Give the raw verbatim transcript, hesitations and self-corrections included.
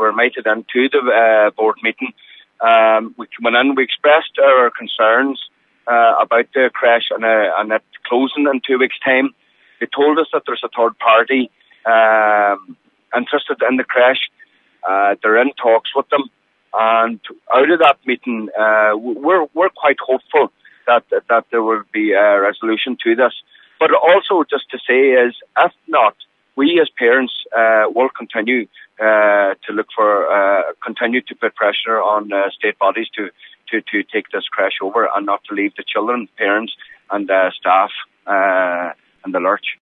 were invited into the uh, board meeting. Um, we went in, we expressed our concerns uh, about the creche and, uh, and it closing in two weeks' time. They told us that there's a third party um, interested in the creche. Uh, they're in talks with them, and out of that meeting, uh, we're we're quite hopeful that that there will be a resolution to this. But also, just to say is, if not, we as parents uh, will continue uh, to look for, uh, continue to put pressure on uh, state bodies to, to, to take this creche over and not to leave the children, parents and uh, staff uh, in the lurch.